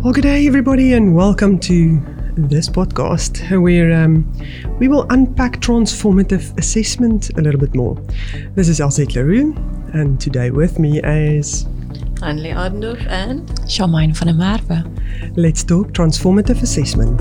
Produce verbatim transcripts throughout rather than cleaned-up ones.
Well, good day, everybody, and welcome to this podcast where um, we will unpack transformative assessment a little bit more. This is Elsette Leroux, and today with me is Annelie Adendorf and Charmaine van der Merwe. Let's talk transformative assessment.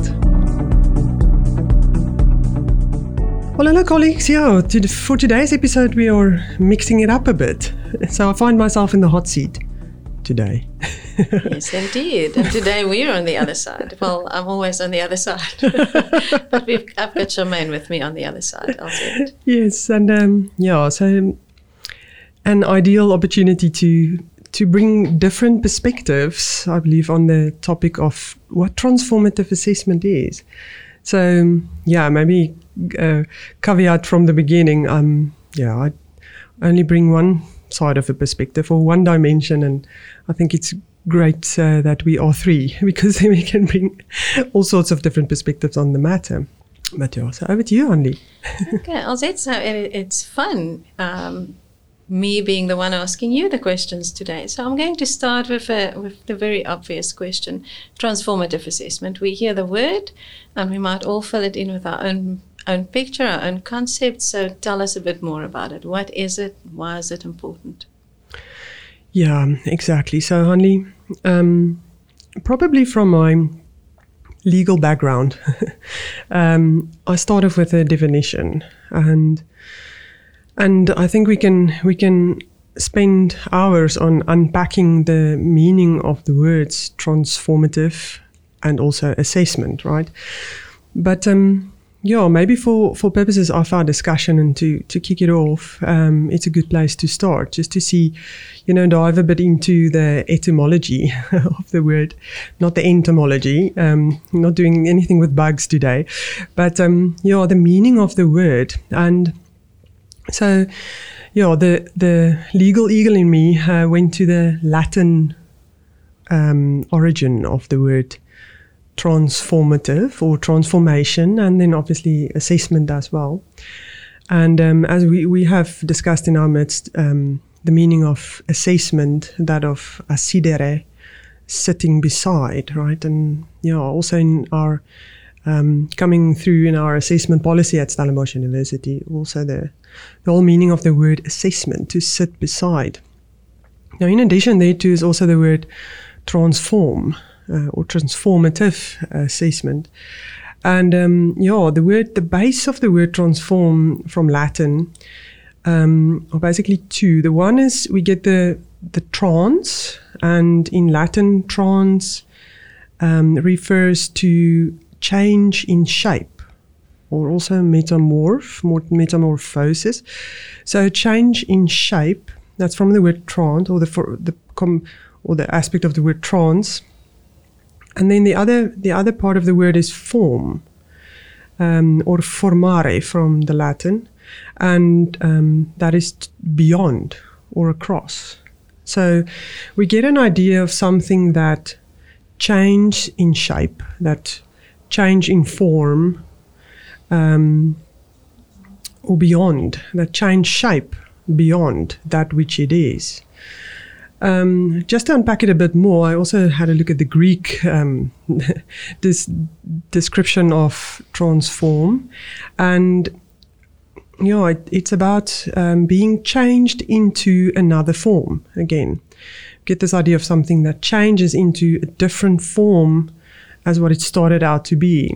Well, hello, colleagues. Yeah, to, for today's episode, we are mixing it up a bit. So I find myself in the hot seat today. Yes, indeed. And today we're on the other side. Well, I'm always on the other side. But we've, I've got Charmaine with me on the other side. I'll say it. Yes, and um, yeah, so an ideal opportunity to to bring different perspectives, I believe, on the topic of what transformative assessment is. So, yeah, maybe uh, caveat from the beginning. Um, yeah, I only bring one side of a perspective or one dimension, and I think it's great uh, that we are three, because then we can bring all sorts of different perspectives on the matter. But yeah, so over to you, Annelie. Okay, Elsette, so it, it's fun, um, me being the one asking you the questions today. So I'm going to start with a, with the very obvious question, transformative assessment. We hear the word, and we might all fill it in with our own own picture, our own concept. So tell us a bit more about it. What is it? Why is it important? Yeah, exactly. So, Annelie, um, probably from my legal background, um, I started with a definition, and and I think we can we can spend hours on unpacking the meaning of the words transformative and also assessment, right? But um, yeah, maybe for, for purposes of our discussion and to, to kick it off, um, it's a good place to start, just to see, you know, dive a bit into the etymology of the word, not the entomology, um, not doing anything with bugs today, but um, yeah, the meaning of the word. And so, yeah, the, the legal eagle in me uh, went to the Latin um, origin of the word transformative or transformation, and then obviously assessment as well. And um, as we, we have discussed in our midst, um, the meaning of assessment, that of assidere, sitting beside, right? And yeah, also in our um, coming through in our assessment policy at Stellenbosch University, also the, the whole meaning of the word assessment, to sit beside. Now, in addition thereto is also the word transform, Uh, or transformative assessment. And um, yeah, the word, the base of the word transform from Latin um, are basically two. The one is we get the the trans, and in Latin, trans um, refers to change in shape, or also metamorph, more metamorphosis. So change in shape. That's from the word trans, or the for, the com, or the aspect of the word trans. And then the other the other part of the word is form, um, or formare from the Latin, and um, that is t- beyond or across. So we get an idea of something that change in shape, that change in form, um, or beyond, that change shape beyond that which it is. Um, just to unpack it a bit more, I also had a look at the Greek um, this description of transform, and you know, it, it's about um, being changed into another form. Again, get this idea of something that changes into a different form as what it started out to be.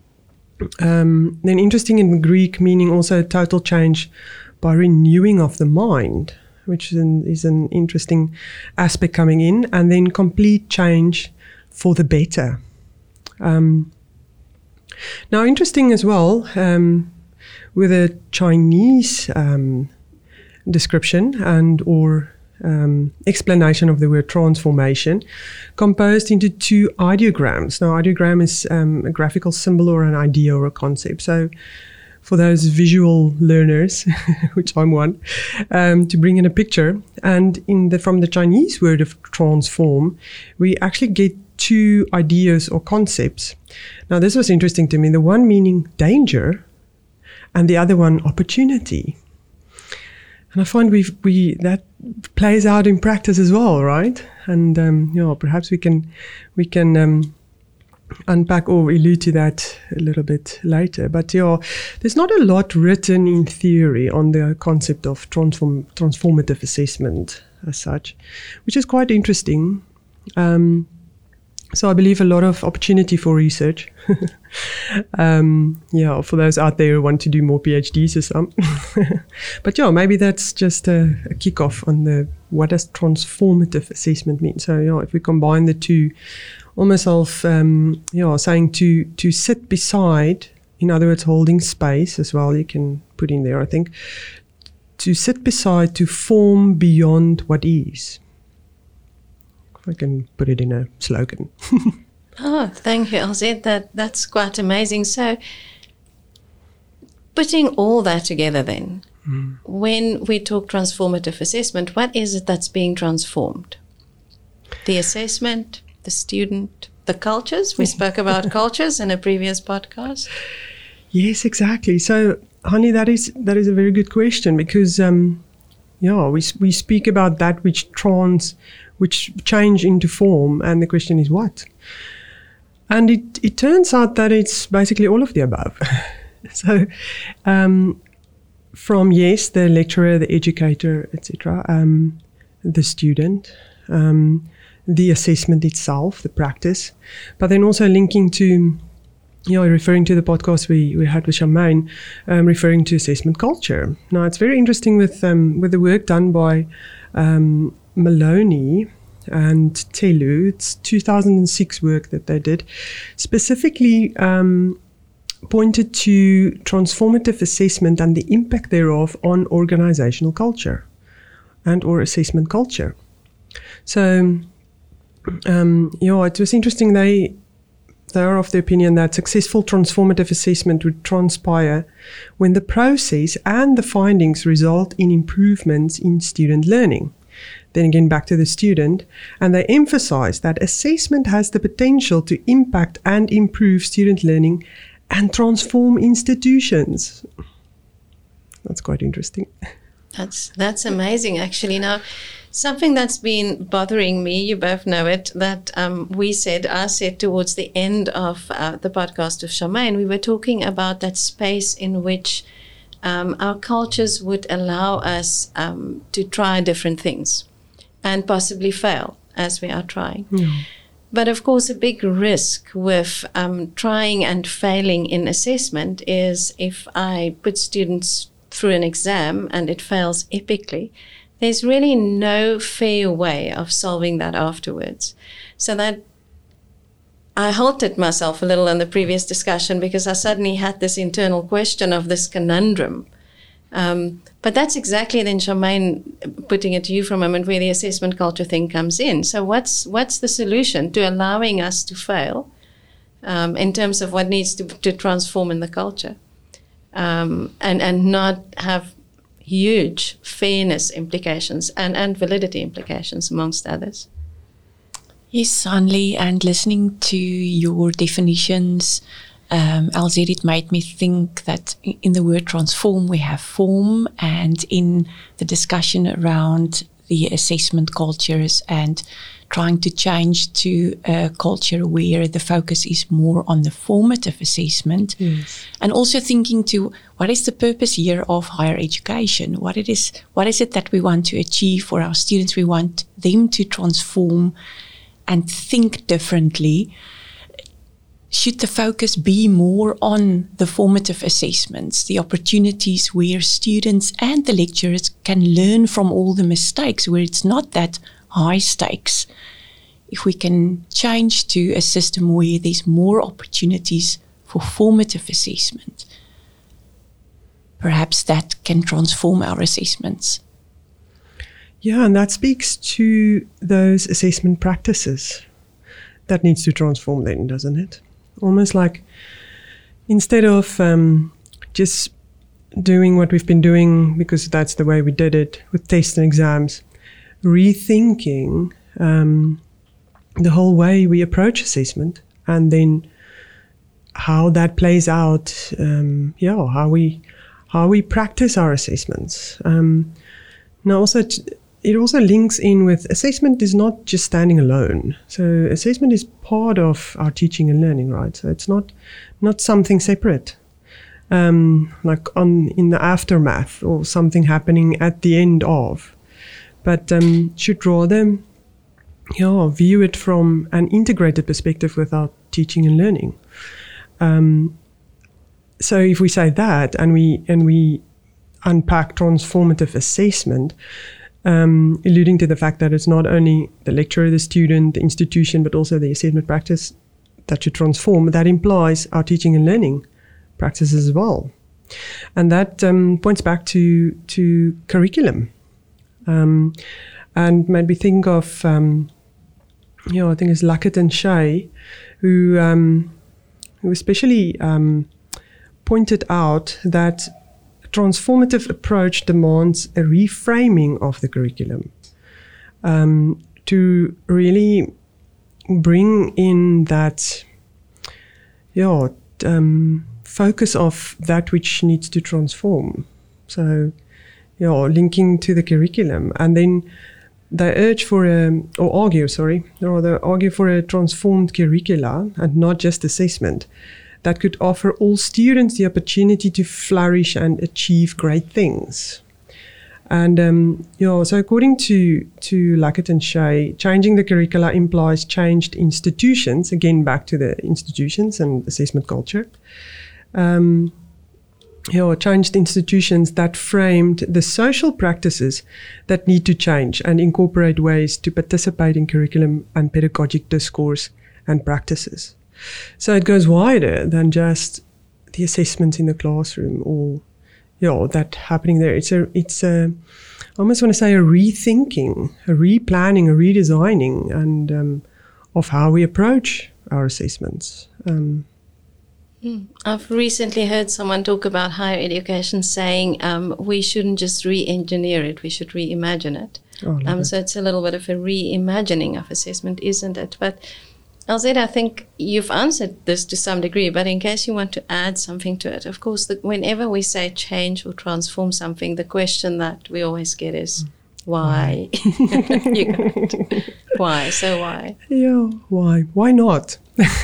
Um, then, interesting in the Greek, meaning also total change by renewing of the mind, which is an, is an interesting aspect coming in, and then complete change for the better. Um, now, interesting as well, um, with a Chinese um, description and or um, explanation of the word transformation, composed into two ideograms. Now, ideogram is um, a graphical symbol or an idea or a concept. So, for those visual learners, which I'm one, um, to bring in a picture. And in the from the Chinese word of transform, we actually get two ideas or concepts. Now, this was interesting to me. The one meaning danger, and the other one opportunity. And I find we we that plays out in practice as well, right? And um, you know, perhaps we can we can um, unpack or allude to that a little bit later. But yeah, there's not a lot written in theory on the concept of transform transformative assessment as such, which is quite interesting. Um, so I believe a lot of opportunity for research. um, yeah, for those out there who want to do more PhDs or some. But yeah, maybe that's just a, a kickoff on the what does transformative assessment mean. So yeah, if we combine the two, almost of um, yeah, saying to to sit beside, in other words, holding space as well. You can put in there, I think, to sit beside, to form beyond what is. I can put it in a slogan. Oh, thank you, Elzette. That, that's quite amazing. So, putting all that together then, mm. when we talk transformative assessment, what is it that's being transformed? The assessment, the student, the cultures? We spoke about cultures in a previous podcast. Yes, exactly. So, honey, that is that is a very good question because, um, yeah, we we speak about that which trans... which change into form, and the question is what? And it, it turns out that it's basically all of the above. so um, from, yes, the lecturer, the educator, et cetera, um, the student, um, the assessment itself, the practice, but then also linking to, you know, referring to the podcast we, we had with Charmaine, um, referring to assessment culture. Now, it's very interesting with, um, with the work done by um, Maloney and Telu. It's two thousand six work that they did, specifically um, pointed to transformative assessment and the impact thereof on organizational culture and or assessment culture. So, um, yeah, it was interesting. They they are of the opinion that successful transformative assessment would transpire when the process and the findings result in improvements in student learning. Then again, back to the student, and they emphasize that assessment has the potential to impact and improve student learning and transform institutions. That's quite interesting. That's that's amazing, actually. Now, something that's been bothering me, you both know it, that um, we said, I said towards the end of uh, the podcast of Charmaine, we were talking about that space in which um, our cultures would allow us um, to try different things and possibly fail as we are trying. Yeah. But of course, a big risk with um, trying and failing in assessment is if I put students through an exam and it fails epically, there's really no fair way of solving that afterwards. So that I halted myself a little in the previous discussion because I suddenly had this internal question of this conundrum. Um, but that's exactly then, Charmaine, putting it to you for a moment, where the assessment culture thing comes in. So what's what's the solution to allowing us to fail um, in terms of what needs to, to transform in the culture um, and, and not have huge fairness implications and, and validity implications, amongst others? Yes, Hanli, and listening to your definitions, Um, Elzette, it made me think that in the word transform, we have form, and in the discussion around the assessment cultures and trying to change to a culture where the focus is more on the formative assessment, yes. And also thinking to what is the purpose here of higher education? What it is, what is it that we want to achieve for our students? We want them to transform and think differently. Should the focus be more on the formative assessments, the opportunities where students and the lecturers can learn from all the mistakes, where it's not that high stakes? If we can change to a system where there's more opportunities for formative assessment, perhaps that can transform our assessments. Yeah, and that speaks to those assessment practices. That needs to transform then, doesn't it? Almost like instead of um, just doing what we've been doing because that's the way we did it with tests and exams, rethinking um, the whole way we approach assessment and then how that plays out, um, yeah, how we how we practice our assessments. Um, Now also t- it also links in with assessment is not just standing alone. So assessment is part of our teaching and learning, right? So it's not not something separate, um, like on in the aftermath or something happening at the end of, but um, should rather yeah, view it from an integrated perspective with our teaching and learning. Um, so if we say that and we and we unpack transformative assessment, um, alluding to the fact that it's not only the lecturer, the student, the institution, but also the assessment practice that should transform, that implies our teaching and learning practices as well. And that um, points back to, to curriculum. Um, and made me think of, um, you know, I think it's Luckett and Shea, who, um, who especially um, pointed out that a transformative approach demands a reframing of the curriculum um, to really bring in that, yeah, um, focus of that which needs to transform. So, yeah, linking to the curriculum, and then they urge for a, or argue, sorry, or rather argue for a transformed curricula and not just assessment that could offer all students the opportunity to flourish and achieve great things. And um, yeah, so according to to Luckett and Shea, changing the curricula implies changed institutions. Again, back to the institutions and assessment culture. Um, you know, changed institutions that framed the social practices that need to change and incorporate ways to participate in curriculum and pedagogic discourse and practices. So it goes wider than just the assessments in the classroom or, you know, that happening there. It's a, it's a, I almost want to say a rethinking, a replanning, a redesigning, and um, of how we approach our assessments. Um, I've recently heard someone talk about higher education saying um, we shouldn't just re-engineer it, we should reimagine it. Oh, um, it. So it's a little bit of a reimagining of assessment, isn't it? But Alzette, I think you've answered this to some degree, but in case you want to add something to it, of course, the, whenever we say change or transform something, the question that we always get is, why? why? You got it. Why? So why? Yeah, why? Why not?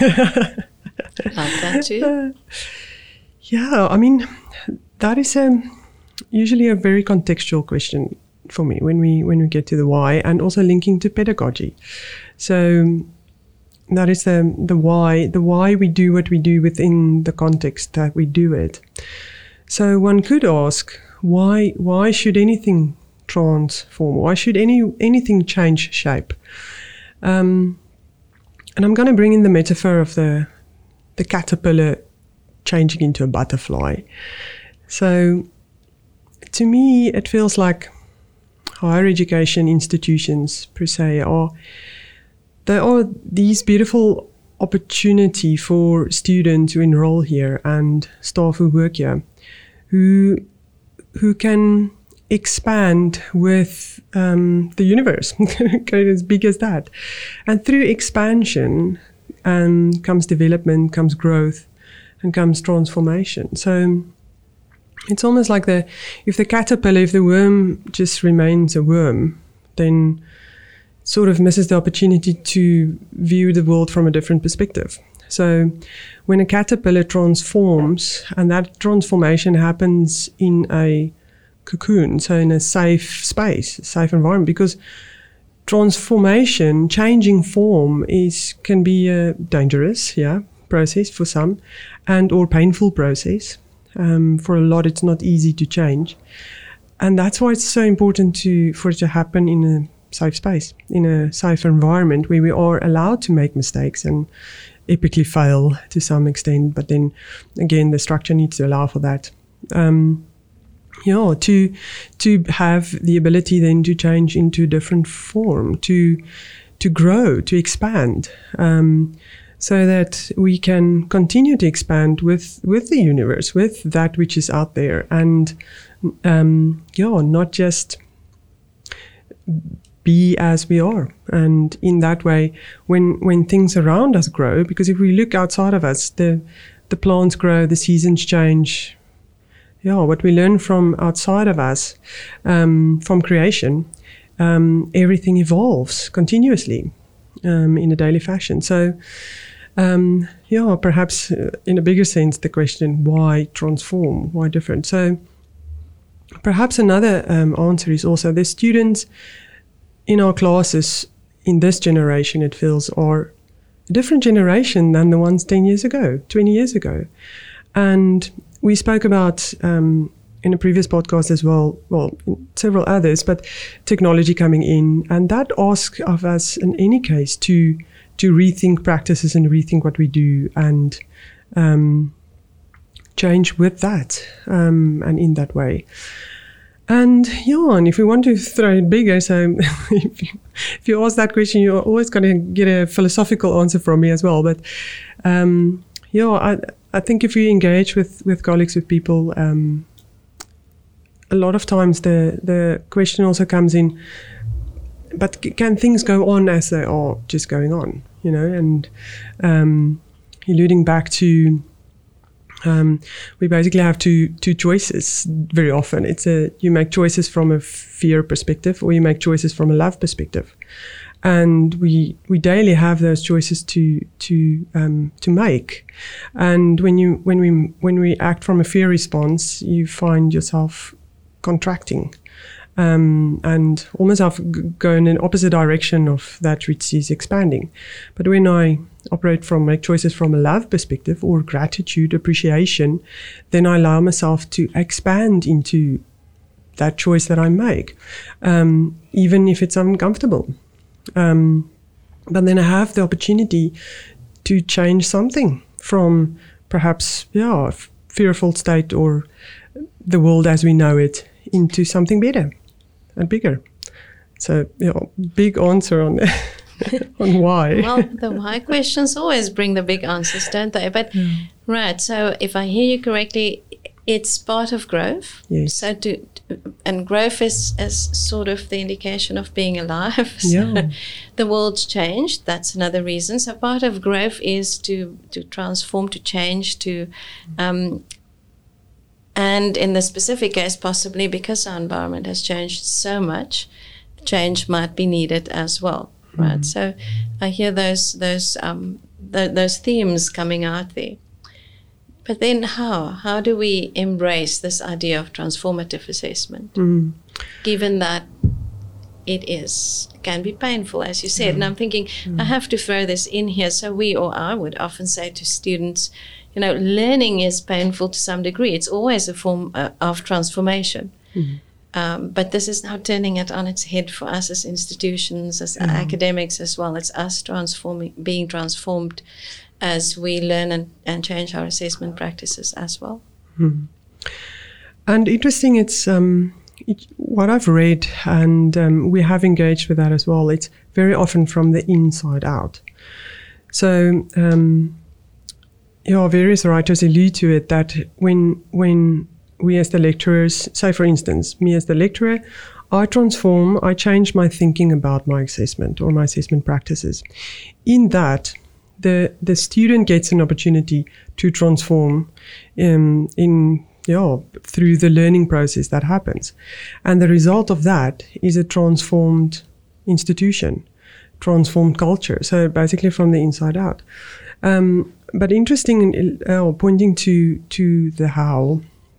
Like that too? Uh, yeah, I mean, that is a, usually a very contextual question for me when we when we get to the why, and also linking to pedagogy. So that is the the why, the why we do what we do within the context that we do it. So one could ask, why why should anything transform? Why should any anything change shape? Um, and I'm going to bring in the metaphor of the the caterpillar changing into a butterfly. So to me, it feels like higher education institutions per se are, there are these beautiful opportunity for students who enroll here and staff who work here, who who can expand with um, the universe, go as big as that. And through expansion, and comes development, comes growth, and comes transformation. So it's almost like the if the caterpillar, if the worm just remains a worm, then it sort of misses the opportunity to view the world from a different perspective. So when a caterpillar transforms, and that transformation happens in a cocoon, so in a safe space, a safe environment, because transformation, changing form, is can be a dangerous, yeah, process for some, and or painful process. Um, for a lot, it's not easy to change, and that's why it's so important to for it to happen in a safe space, in a safe environment where we are allowed to make mistakes and epically fail to some extent. But then again, the structure needs to allow for that. Um, Yeah, to to have the ability then to change into different form, to to grow, to expand, um, so that we can continue to expand with, with the universe, with that which is out there, and um, yeah, not just be as we are. And in that way, when when things around us grow, because if we look outside of us, the the plants grow, the seasons change. yeah, what we learn from outside of us, um, from creation, um, everything evolves continuously um, in a daily fashion. So, um, yeah, perhaps uh, in a bigger sense, the question, why transform? Why different? So perhaps another um, answer is also the students in our classes in this generation, it feels, are a different generation than the ones ten years ago, twenty years ago. And we spoke about um, in a previous podcast as well, well, several others, but technology coming in, and that asks of us in any case to to rethink practices and rethink what we do and um, change with that um, and in that way. And yeah, and if we want to throw it bigger, so if you, if you ask that question, you're always going to get a philosophical answer from me as well. But um, yeah, I, I think if you engage with, with colleagues, with people, um, a lot of times the, the question also comes in, but can things go on as they are just going on, you know? And um, alluding back to Um, we basically have two two choices very often. It's a you make choices from a fear perspective, or you make choices from a love perspective, and we we daily have those choices to to um, to make. And when you when we when we act from a fear response, you find yourself contracting, um, and almost have go in an opposite direction of that which is expanding. But when I operate from, make choices from a love perspective or gratitude, appreciation, then I allow myself to expand into that choice that I make, um, even if it's uncomfortable. Um, but then I have the opportunity to change something from perhaps, yeah, a fearful state or the world as we know it into something better and bigger. So, yeah, big answer on that. On why? Well, the why questions always bring the big answers, don't they? But yeah. Right, so if I hear you correctly, it's part of growth. Yes. So to, and growth is, is sort of the indication of being alive. So yeah. The world's changed. That's another reason. So part of growth is to to transform, to change, to um, and in the specific case, possibly because our environment has changed so much, change might be needed as well. Right, mm-hmm. So I hear those those um, th- those themes coming out there. But then, how how do we embrace this idea of transformative assessment, mm. given that it is can be painful, as you said? Mm. And I'm thinking mm. I have to throw this in here. So we, or I, would often say to students, you know, learning is painful to some degree. It's always a form uh, of transformation. Mm. Um, but this is now turning it on its head for us as institutions, as mm. academics as well. It's us transforming, being transformed as we learn and, and change our assessment practices as well. Mm. And interesting, it's um, it, what I've read, and um, we have engaged with that as well. It's very often from the inside out. So, um, yeah, various writers allude to it that when when we as the lecturers, say for instance, me as the lecturer, I transform, I change my thinking about my assessment or my assessment practices. In that, the the student gets an opportunity to transform um, in yeah through the learning process that happens, and the result of that is a transformed institution, transformed culture. So basically, from the inside out. Um, but interesting, uh, pointing to to the how.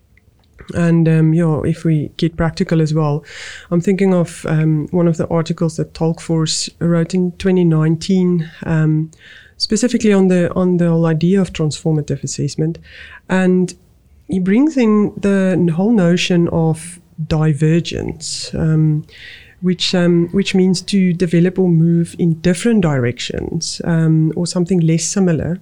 And um, yeah, if we get practical as well, I'm thinking of um, one of the articles that Talkforce wrote in twenty nineteen, um, specifically on the on the whole idea of transformative assessment, and he brings in the whole notion of divergence, um, which um, which means to develop or move in different directions um, or something less similar.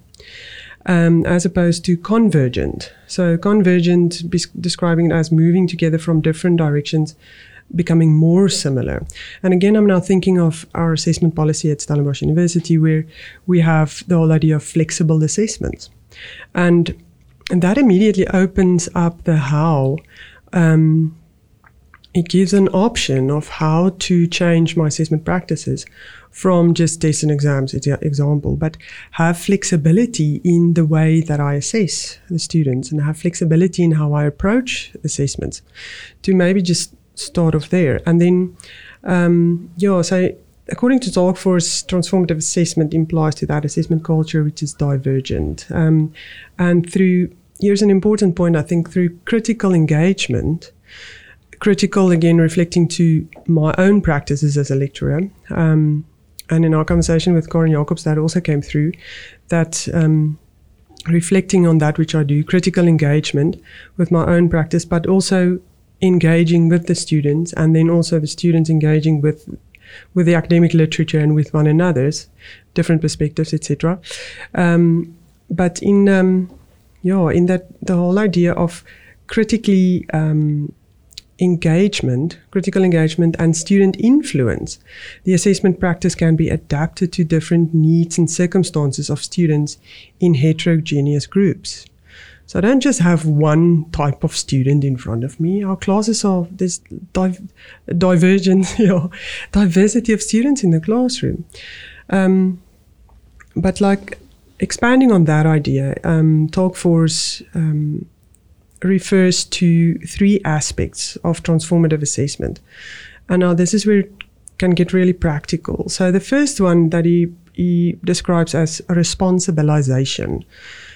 Um, as opposed to convergent. So convergent, be- describing it as moving together from different directions, becoming more similar. And again, I'm now thinking of our assessment policy at Stellenbosch University, where we have the whole idea of flexible assessments. And, and that immediately opens up the how um, it gives an option of how to change my assessment practices from just tests and exams, it's an example, but have flexibility in the way that I assess the students and have flexibility in how I approach assessments to maybe just start off there. And then, um, yeah, so according to Talkforce, transformative assessment implies to that assessment culture which is divergent. Um, and through, here's an important point, I think, through critical engagement, critical, again, reflecting to my own practices as a lecturer, um, and in our conversation with Karen Jacobs, that also came through, that um, reflecting on that which I do, critical engagement with my own practice, but also engaging with the students, and then also the students engaging with with the academic literature and with one another's different perspectives, et cetera. Um, but in um, yeah, in that the whole idea of critically um, engagement, critical engagement and student influence, the assessment practice can be adapted to different needs and circumstances of students in heterogeneous groups. So I don't just have one type of student in front of me. Our classes are, there's div- divergence, you know, diversity of students in the classroom. Um, but like expanding on that idea, um, Talkforce um, refers to three aspects of transformative assessment. And now this is where it can get really practical. So the first one that he, he describes as responsibilization.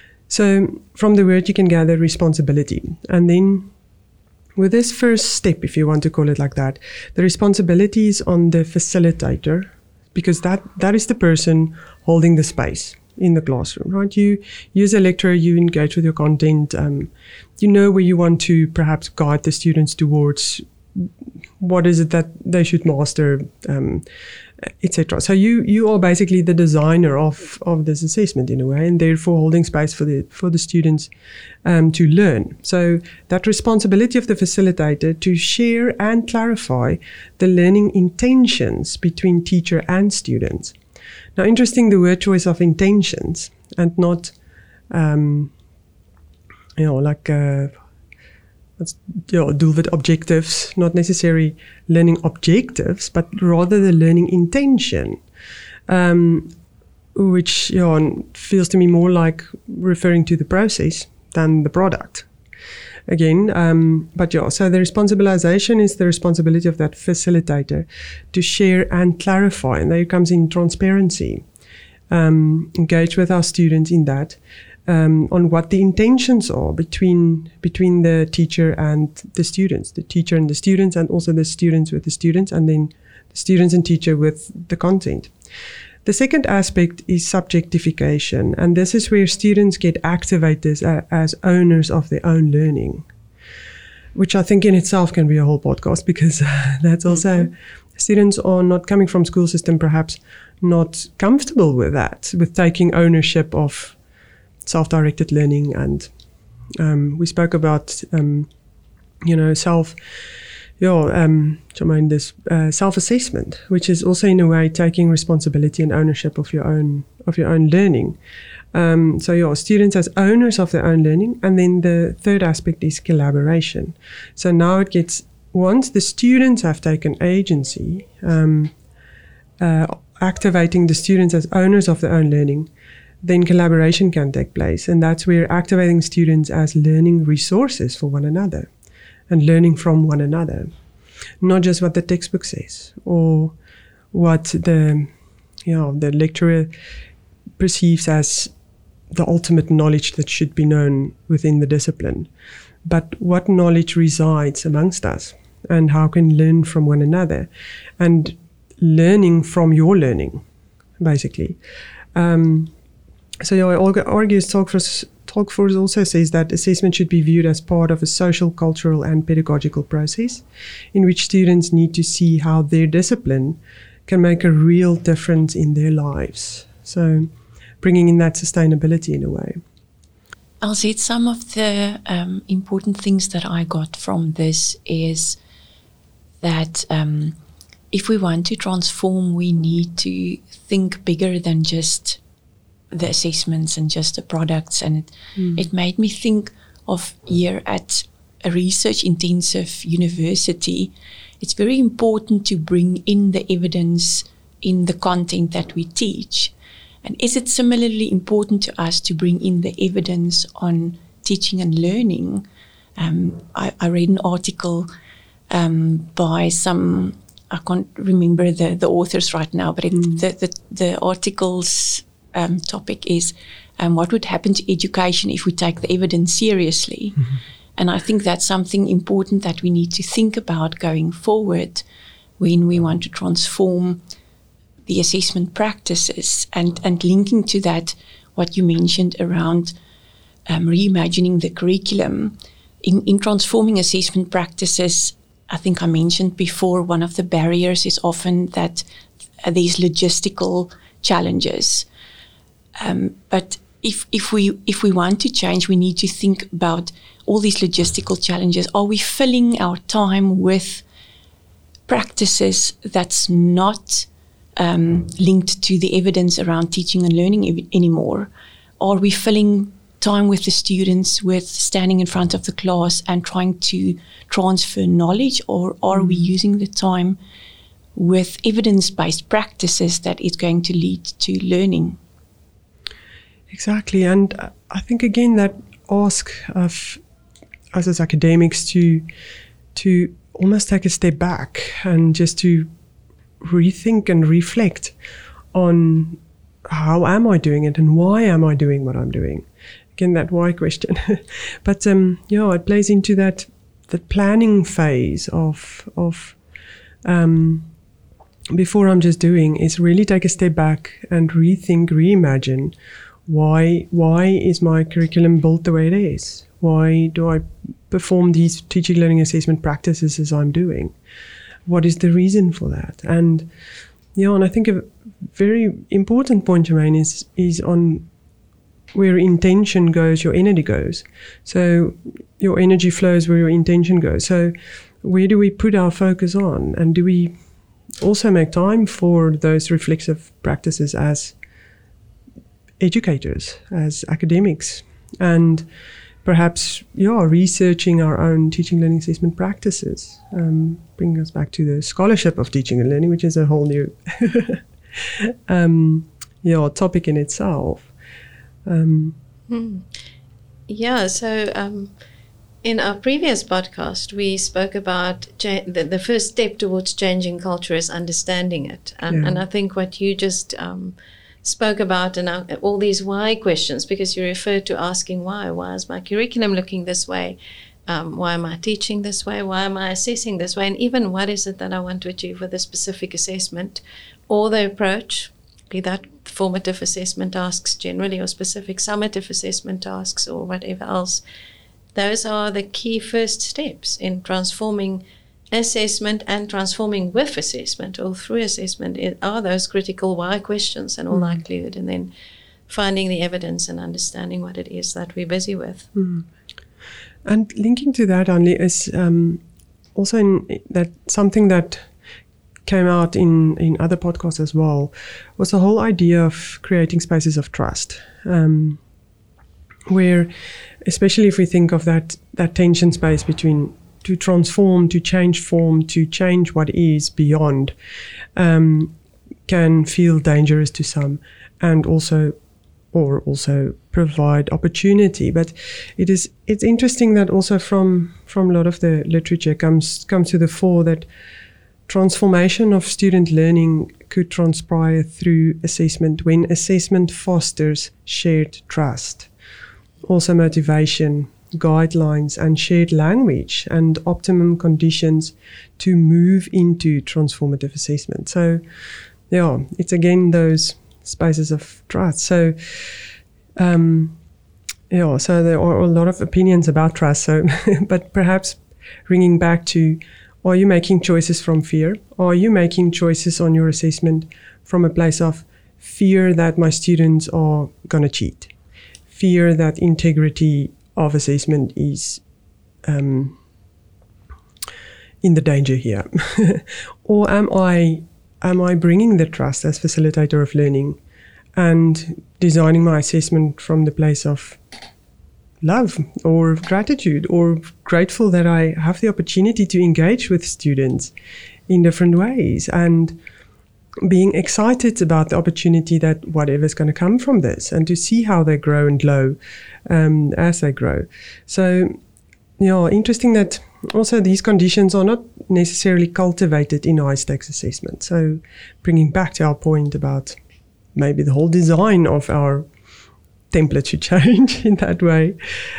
So from the word you can gather responsibility. And then with this first step, if you want to call it like that, the responsibility is on the facilitator, because that, that is the person holding the space in the classroom, right? You, you as a lecturer, you engage with your content. Um, you know where you want to perhaps guide the students towards what is it that they should master, um, et cetera. So you you are basically the designer of, of this assessment in a way, and therefore holding space for the for the students um, to learn. So that responsibility of the facilitator to share and clarify the learning intentions between teacher and students. Now, interesting, the word choice of intentions and not, um, you know, like uh, let's you know, deal with objectives, not necessarily learning objectives, but rather the learning intention, um, which you know, feels to me more like referring to the process than the product. Again, um, but yeah, so the responsibilization is the responsibility of that facilitator to share and clarify, and there comes in transparency. Um, engage with our students in that, um, on what the intentions are between between the teacher and the students, the teacher and the students, and also the students with the students, and then the students and teacher with the content. The second aspect is subjectification, and this is where students get activated as, as owners of their own learning, which I think in itself can be a whole podcast, because that's also, mm-hmm. students are not coming from school system perhaps not comfortable with that, with taking ownership of self-directed learning. And um, we spoke about, um, you know, self Yeah, um, Jermaine, this uh, self-assessment, which is also in a way taking responsibility and ownership of your own of your own learning. Um, so yeah, students as owners of their own learning, and then the third aspect is collaboration. So now it gets, once the students have taken agency, um, uh, activating the students as owners of their own learning, then collaboration can take place, and that's where activating students as learning resources for one another. And learning from one another, not just what the textbook says or what the, you know, the lecturer perceives as the ultimate knowledge that should be known within the discipline, but what knowledge resides amongst us and how can learn from one another, and learning from your learning, basically. Um, so yeah, Olga argues Talkforce Talkforce also says that assessment should be viewed as part of a social, cultural, and pedagogical process in which students need to see how their discipline can make a real difference in their lives. So bringing in that sustainability in a way. I'll say some of the um, important things that I got from this is that um, if we want to transform, we need to think bigger than just the assessments and just the products. And it, mm. it made me think of here at a research-intensive university, it's very important to bring in the evidence in the content that we teach. And is it similarly important to us to bring in the evidence on teaching and learning? Um, I, I read an article um, by some, I can't remember the, the authors right now, but it, mm. the, the, the article's um, topic is um, what would happen to education if we take the evidence seriously? Mm-hmm. And I think that's something important that we need to think about going forward when we want to transform the assessment practices, and, and linking to that what you mentioned around um, reimagining the curriculum. In, in transforming assessment practices, I think I mentioned before, one of the barriers is often that uh, there's logistical challenges. Um, but if if we if we want to change, we need to think about all these logistical challenges. Are we filling our time with practices that's not um, linked to the evidence around teaching and learning ev- anymore? Are we filling time with the students with standing in front of the class and trying to transfer knowledge, or are mm. we using the time with evidence-based practices that is going to lead to learning? Exactly, and I think again that ask of us as academics to to almost take a step back and just to rethink and reflect on how am I doing it and why am I doing what I'm doing. Again, that why question. But um, yeah, it plays into that that planning phase of of um, before I'm just doing is really take a step back and rethink, reimagine. Why why is my curriculum built the way it is? Why do I perform these teaching learning assessment practices as I'm doing? What is the reason for that? And yeah, and I think a very important point, Jermaine, is is on where intention goes, your energy goes. So your energy flows where your intention goes. So where do we put our focus on? And do we also make time for those reflexive practices as educators, as academics, and perhaps, yeah, researching our own teaching learning assessment practices, um, bringing us back to the scholarship of teaching and learning, which is a whole new um, yeah, topic in itself. Um, hmm. Yeah, so um, in our previous podcast, we spoke about cha- the, the first step towards changing culture is understanding it. And, yeah. and I think what you just um, spoke about and uh, all these why questions, because you referred to asking why. Why is my curriculum looking this way? Um, why am I teaching this way? Why am I assessing this way? And even what is it that I want to achieve with a specific assessment or the approach, be that formative assessment tasks generally or specific summative assessment tasks or whatever else. Those are the key first steps in transforming assessment and transforming with assessment or through assessment. It are those critical why questions in all mm. likelihood, and then finding the evidence and understanding what it is that we're busy with. Mm. And linking to that, Anli, is um, also in that something that came out in, in other podcasts as well, was the whole idea of creating spaces of trust, um, where, especially if we think of that that tension space between to transform, to change form, to change what is beyond, um, can feel dangerous to some, and also, or also provide opportunity. But it is it's interesting that also from from a lot of the literature comes comes to the fore that transformation of student learning could transpire through assessment when assessment fosters shared trust, also motivation, guidelines, and shared language and optimum conditions to move into transformative assessment. So, yeah, it's again those spaces of trust. So, um, yeah, so there are a lot of opinions about trust. So, but perhaps bringing back to, are you making choices from fear? Are you making choices on your assessment from a place of fear that my students are going to cheat? Fear that integrity of assessment is um, in the danger here? Or am I am I bringing the trust as facilitator of learning and designing my assessment from the place of love or gratitude, or grateful that I have the opportunity to engage with students in different ways, and being excited about the opportunity that whatever's going to come from this, and to see how they grow and glow um, as they grow. So, yeah, interesting that also these conditions are not necessarily cultivated in high-stakes assessment. So bringing back to our point about maybe the whole design of our template should change in that way.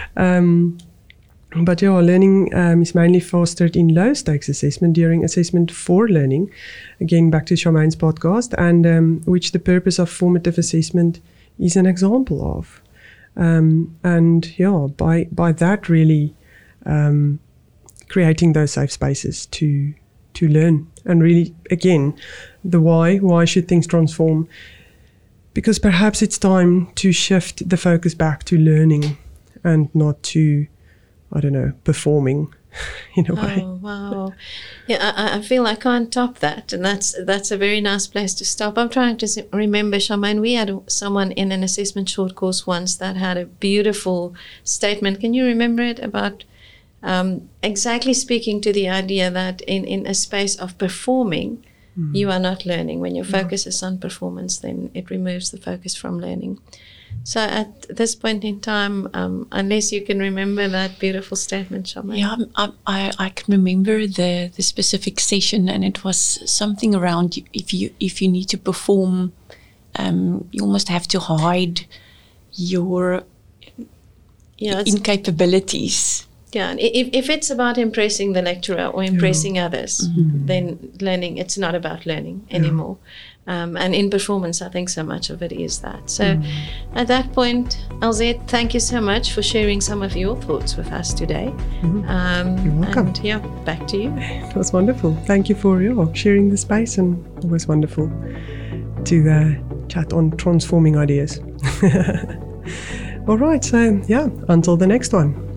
Um, but yeah, learning um, is mainly fostered in low-stakes assessment during assessment for learning. Again, back to Charmaine's podcast, and um, which the purpose of formative assessment is an example of. Um, and yeah, by by that really um, creating those safe spaces to to learn, and really again, the why. Why should things transform? Because perhaps it's time to shift the focus back to learning and not to, I don't know, performing in a way. Oh, wow. Yeah, I, I feel I can't top that. And that's that's a very nice place to stop. I'm trying to remember, Charmaine, we had someone in an assessment short course once that had a beautiful statement. Can you remember it? About um, exactly speaking to the idea that in, in a space of performing, mm. you are not learning. When your focus yeah. is on performance, then it removes the focus from learning. So at this point in time, um, unless you can remember that beautiful statement, Charmaine. Yeah, I, I, I can remember the, the specific session, and it was something around if you if you need to perform, um, you almost have to hide your yeah, incapabilities. Yeah, and if, if it's about impressing the lecturer or impressing yeah. others, mm-hmm. then learning, it's not about learning anymore. Yeah. Um, and in performance, I think so much of it is that. So mm. at that point, Alzette, thank you so much for sharing some of your thoughts with us today. Mm-hmm. Um, You're welcome. And yeah, back to you. It was wonderful. Thank you for your sharing the space, and it was wonderful to uh, chat on transforming ideas. All right, so yeah, until the next one.